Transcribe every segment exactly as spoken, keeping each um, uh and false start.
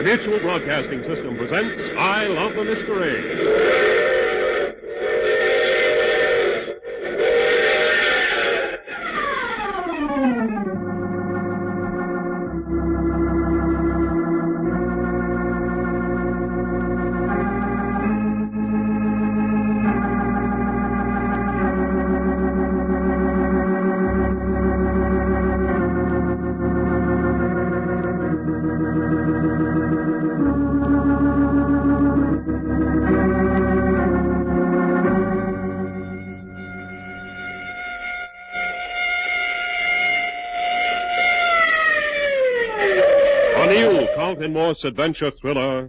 Mutual Broadcasting System presents I Love the Mystery. And Morse adventure thriller,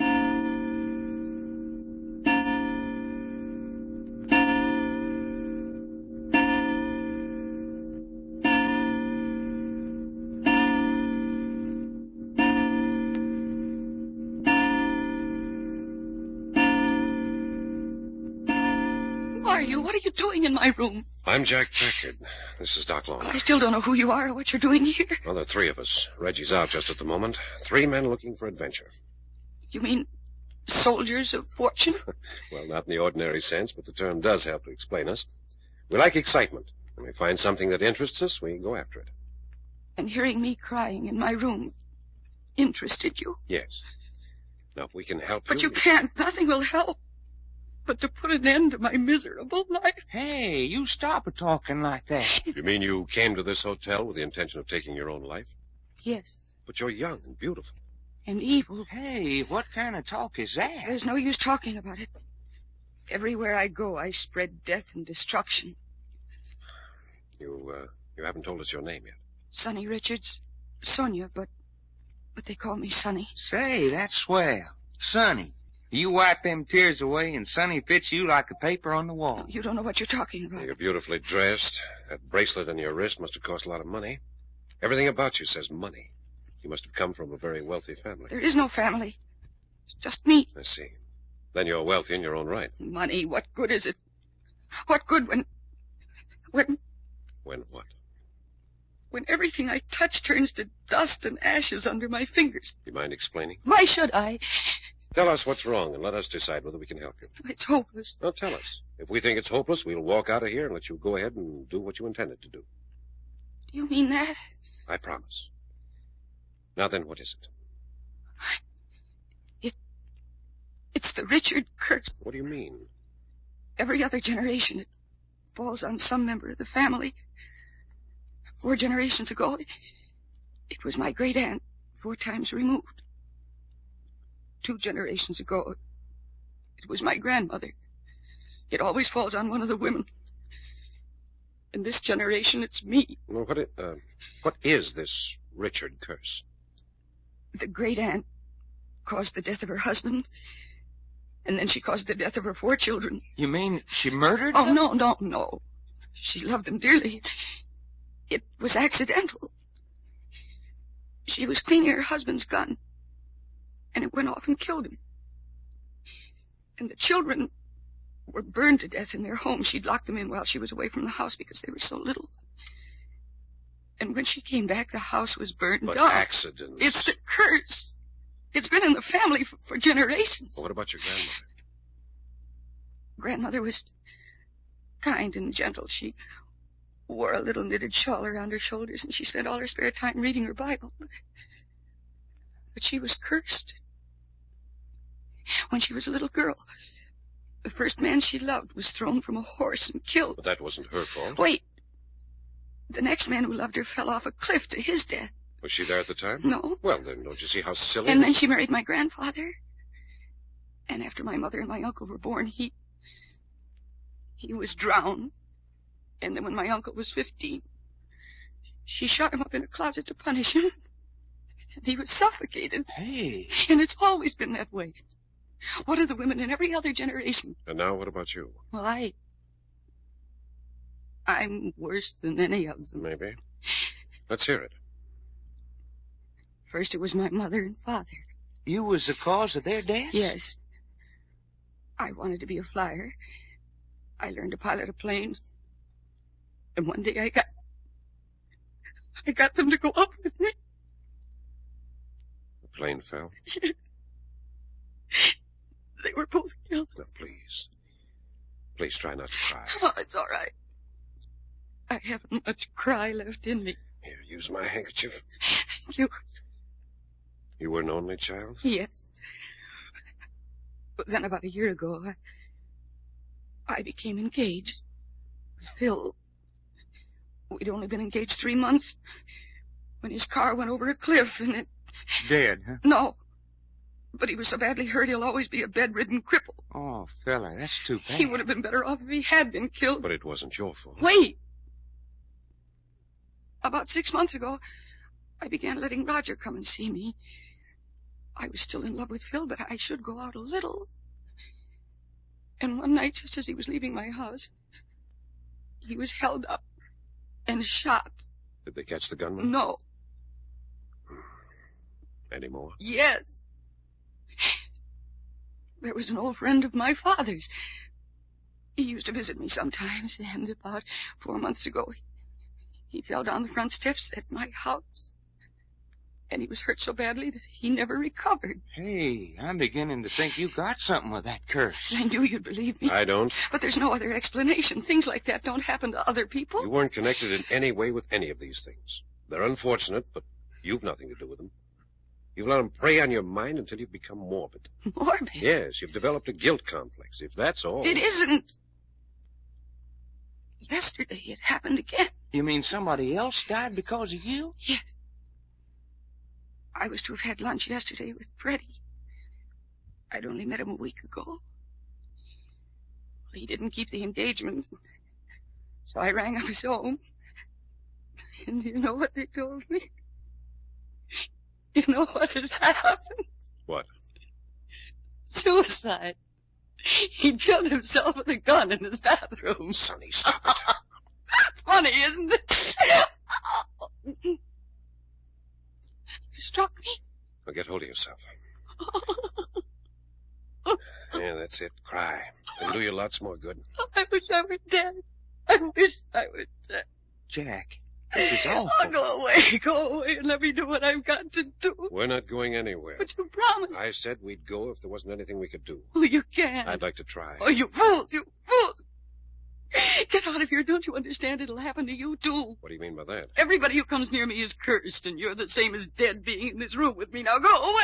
Who are you? What are you doing in my room? I'm Jack Packard. This is Doc Long. I still don't know who you are or what you're doing here. Well, there are three of us. Reggie's out just at the moment. Three men looking for adventure. You mean soldiers of fortune? Well, not in the ordinary sense, but the term does help to explain us. We like excitement. When we find something that interests us, we go after it. And hearing me crying in my room interested you? Yes. Now, if we can help but you... But you can't. Nothing will help. But to put an end to my miserable life. Hey, you stop talking like that. You mean you came to this hotel with the intention of taking your own life? Yes. But you're young and beautiful. And evil. Hey, what kind of talk is that? There's no use talking about it. Everywhere I go, I spread death and destruction. You, uh, you haven't told us your name yet. Sonny Richards. Sonia, but, but they call me Sonny. Say, that's swell. Sonny. You wipe them tears away, and Sonny fits you like a paper on the wall. You don't know what you're talking about. You're beautifully dressed. That bracelet on your wrist must have cost a lot of money. Everything about you says money. You must have come from a very wealthy family. There is no family. It's just me. I see. Then you're wealthy in your own right. Money, what good is it? What good when... When... When what? When everything I touch turns to dust and ashes under my fingers. You mind explaining? Why should I? Tell us what's wrong and let us decide whether we can help you. It's hopeless. Now tell us. If we think it's hopeless, we'll walk out of here and let you go ahead and do what you intended to do. You mean that? I promise. Now then, what is it? It... It's the Richard curse. What do you mean? Every other generation, it falls on some member of the family. Four generations ago, it, it was my great aunt, four times removed. Two generations ago, it was my grandmother. It always falls on one of the women. In this generation, it's me. Well, what, it, uh, what is this Richard curse? The great aunt caused the death of her husband, and then she caused the death of her four children. You mean she murdered Oh, them? no, no, no. She loved them dearly. It was accidental. She was cleaning her husband's gun, and it went off and killed him. And the children were burned to death in their home. She'd locked them in while she was away from the house because they were so little. And when she came back, the house was burned But down. accidents. It's the curse. It's been in the family for, for generations. Well, what about your grandmother? Grandmother was kind and gentle. She wore a little knitted shawl around her shoulders, and she spent all her spare time reading her Bible. But she was cursed. When she was a little girl, the first man she loved was thrown from a horse and killed. But that wasn't her fault. Wait. The next man who loved her fell off a cliff to his death. Was she there at the time? No. Well, then, don't you see how silly... And then she married my grandfather. And after my mother and my uncle were born, he... He was drowned. And then when my uncle was fifteen, she shut him up in a closet to punish him. And he was suffocated. Hey. And it's always been that way. What are the women in every other generation? And now what about you? Well, I... I'm worse than any of them. Maybe. Let's hear it. First it was my mother and father. You was the cause of their deaths? Yes. I wanted to be a flyer. I learned to pilot a plane. And one day I got... I got them to go up with me. A plane fell? They were both killed. Now, please. Please try not to cry. Oh, it's all right. I haven't much cry left in me. Here, use my handkerchief. Thank you. You were an only child? Yes. But then about a year ago, I, I became engaged. Phil. We'd only been engaged three months when his car went over a cliff and it... Dead, huh? No. But he was so badly hurt he'll always be a bedridden cripple. Oh, fella, that's too bad. He would have been better off if he had been killed. But it wasn't your fault. Wait. About six months ago, I began letting Roger come and see me. I was still in love with Phil, but I should go out a little. And one night, just as he was leaving my house, he was held up and shot. Did they catch the gunman? No. Any more? Yes. There was an old friend of my father's. He used to visit me sometimes, and about four months ago, he fell down the front steps at my house. And he was hurt so badly that he never recovered. Hey, I'm beginning to think you got something with that curse. I knew you'd believe me. I don't. But there's no other explanation. Things like that don't happen to other people. You weren't connected in any way with any of these things. They're unfortunate, but you've nothing to do with them. You've let them prey on your mind until you've become morbid. Morbid? Yes, you've developed a guilt complex. If that's all... It isn't. Yesterday it happened again. You mean somebody else died because of you? Yes. I was to have had lunch yesterday with Freddie. I'd only met him a week ago. He didn't keep the engagement. So I rang up his home. And you know what they told me? You know what had happened? What? Suicide. He'd killed himself with a gun in his bathroom. Sonny, stop it. That's funny, isn't it? You struck me. Now get hold of yourself. Yeah, that's it. Cry. It'll do you lots more good. I wish I were dead. I wish I were dead. Jack, this is awful. Oh, go away. Go away and let me do what I've got to do. We're not going anywhere. But you promised. I said we'd go if there wasn't anything we could do. Oh, you can't. I'd like to try. Oh, you fools, you fools. Get out of here. Don't you understand? It'll happen to you, too. What do you mean by that? Everybody who comes near me is cursed, and you're the same as dead being in this room with me. Now go away.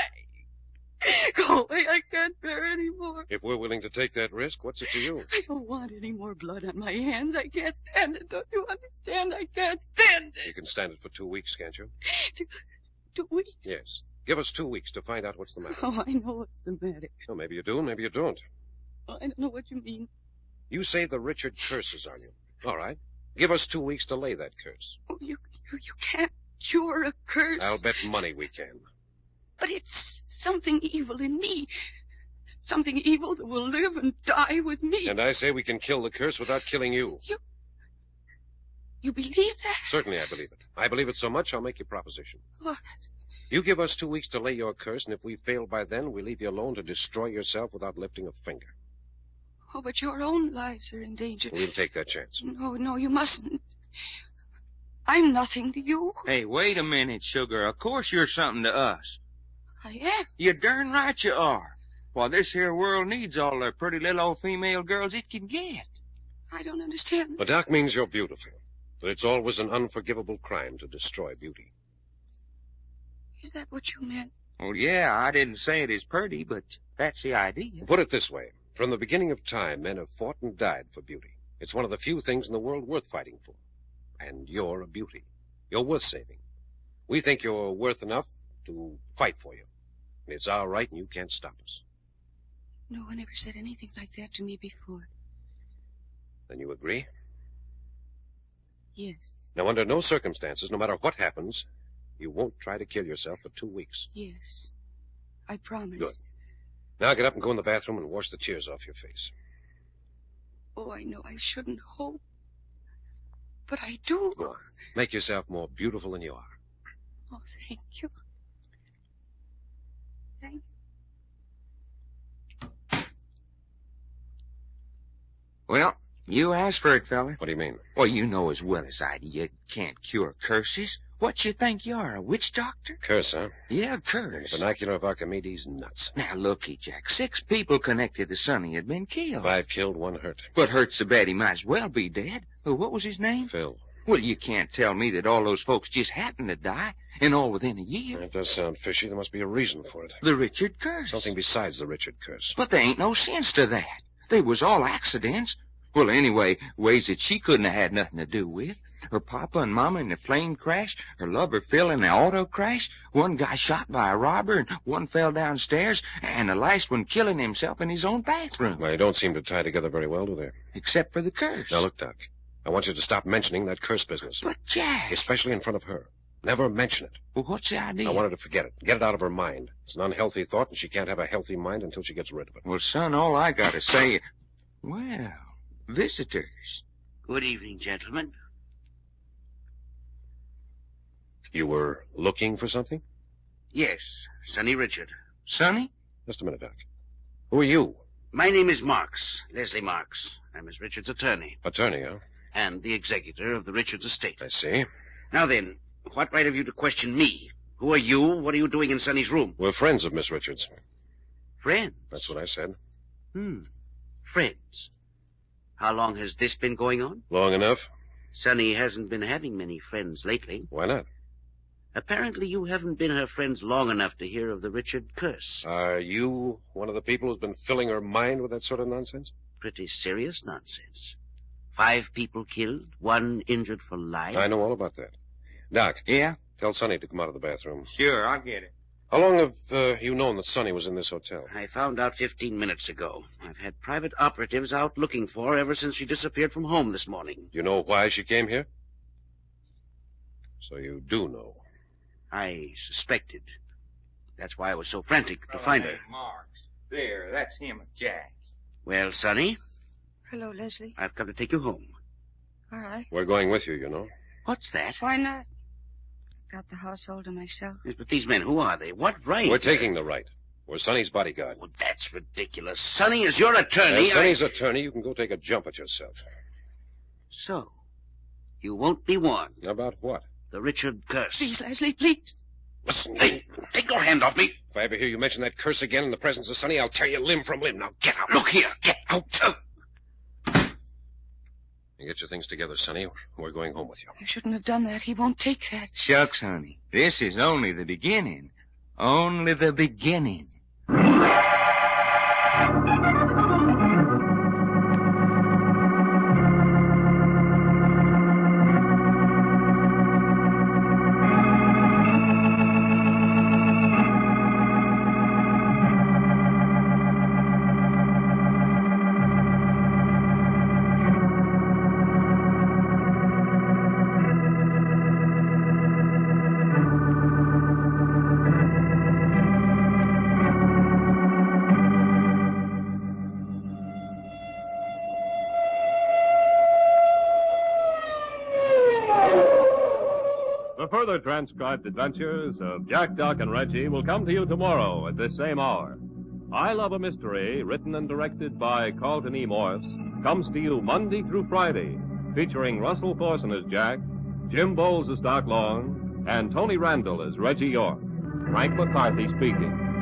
Go away. I can't bear any more. If we're willing to take that risk, what's it to you? I don't want any more blood on my hands. I can't stand it. Don't you understand? I can't stand it. You can stand it for two weeks, can't you? Two, two weeks? Yes. Give us two weeks to find out what's the matter. Oh, I know what's the matter. Well, maybe you do, maybe you don't. Oh, I don't know what you mean. You say the Richard curse is on you. All right. Give us two weeks to lay that curse. Oh, you, you, you can't cure a curse. I'll bet money we can. But it's something evil in me. Something evil that will live and die with me. And I say we can kill the curse without killing you. You... You believe that? Certainly I believe it. I believe it so much, I'll make you a proposition. What? You give us two weeks to lay your curse, and if we fail by then, we leave you alone to destroy yourself without lifting a finger. Oh, but your own lives are in danger. We'll take that chance. No, no, you mustn't. I'm nothing to you. Hey, wait a minute, sugar. Of course you're something to us. I am. You darn right you are. Why, this here world needs all the pretty little old female girls it can get. I don't understand. But Doc means you're beautiful. But it's always an unforgivable crime to destroy beauty. Is that what you meant? Well, yeah, I didn't say it is pretty, but that's the idea. Put it this way. From the beginning of time, men have fought and died for beauty. It's one of the few things in the world worth fighting for. And you're a beauty. You're worth saving. We think you're worth enough to fight for you. And it's our right, and you can't stop us. No one ever said anything like that to me before. Then you agree? Yes. Now, under no circumstances, no matter what happens, you won't try to kill yourself for two weeks. Yes. I promise. Good. Now get up and go in the bathroom and wash the tears off your face. Oh, I know I shouldn't hope. But I do. Go on. Make yourself more beautiful than you are. Oh, thank you. Thank you. Well, You asked for it, fella. What do you mean? Well, you know as well as I do you can't cure curses. What you think you are, a witch doctor? Curse, huh? Yeah, In the curse. vernacular of Archimedes, nuts. Now, looky, Jack. Six people connected to Sonny had been killed. Five killed, one hurt. But hurt so bad he might as well be dead. Well, what was his name? Phil. Well, you can't tell me that all those folks just happened to die, and all within a year. That does sound fishy. There must be a reason for it. The Richard curse. Something besides the Richard curse. But there ain't no sense to that. They was all accidents. Well, anyway, ways that she couldn't have had nothing to do with. Her papa and mama in the plane crash, her lover Phil in the auto crash, one guy shot by a robber, and one fell downstairs, and the last one killing himself in his own bathroom. Well, they don't seem to tie together very well, do they? Except for the curse. Now, look, Doc. I want you to stop mentioning that curse business. But, Jack... Especially in front of her. Never mention it. Well, what's the idea? I want her to forget it. Get it out of her mind. It's an unhealthy thought, and she can't have a healthy mind until she gets rid of it. Well, son, all I gotta say... Well, visitors. Good evening, gentlemen. You were looking for something? Yes, Sonny Richard. Sonny? Just a minute, Doc. Who are you? My name is Marks, Leslie Marks. I'm Miss Richard's attorney Attorney, huh? and the executor of the Richards estate. I see. Now then, what right have you to question me? Who are you? What are you doing in Sonny's room? We're friends of Miss Richards. Friends? That's what I said. Hmm. Friends. How long has this been going on? Long enough? Sonny hasn't been having many friends lately. Why not? Apparently you haven't been her friends long enough to hear of the Richard curse. Are you one of the people who's been filling her mind with that sort of nonsense? Pretty serious nonsense. Five people killed, one injured for life. I know all about that. Doc. Yeah? Tell Sonny to come out of the bathroom. Sure, I'll get it. How long have uh, you known that Sonny was in this hotel? I found out fifteen minutes ago. I've had private operatives out looking for her ever since she disappeared from home this morning. You know why she came here? So you do know. I suspected. That's why I was so frantic to find her. Marks. There, that's him, Jack. Well, Sonny, Hello, Leslie. I've come to take you home. All right. We're going with you, you know. What's that? Why not? Got the house all to myself. Yes, but these men, who are they? What right? We're taking the right. We're Sonny's bodyguard. Oh, that's ridiculous. Sonny is your attorney. As Sonny's I... attorney, you can go take a jump at yourself. So, you won't be warned. About what? The Richard curse. Please, Leslie, please. Listen, Hey, take your hand off me. if I ever hear you mention that curse again in the presence of Sonny, I'll tear you limb from limb. Now get out. Look here. Get out. You get your things together, Sonny. We're going home with you. You shouldn't have done that. He won't take that. Shucks, honey. This is only the beginning. Only the beginning. The further transcribed adventures of Jack, Doc, and Reggie will come to you tomorrow at this same hour. I Love a Mystery, written and directed by Carlton E. Morse, comes to you Monday through Friday, featuring Russell Thorson as Jack, Jim Bowles as Doc Long, and Tony Randall as Reggie York. Frank McCarthy speaking.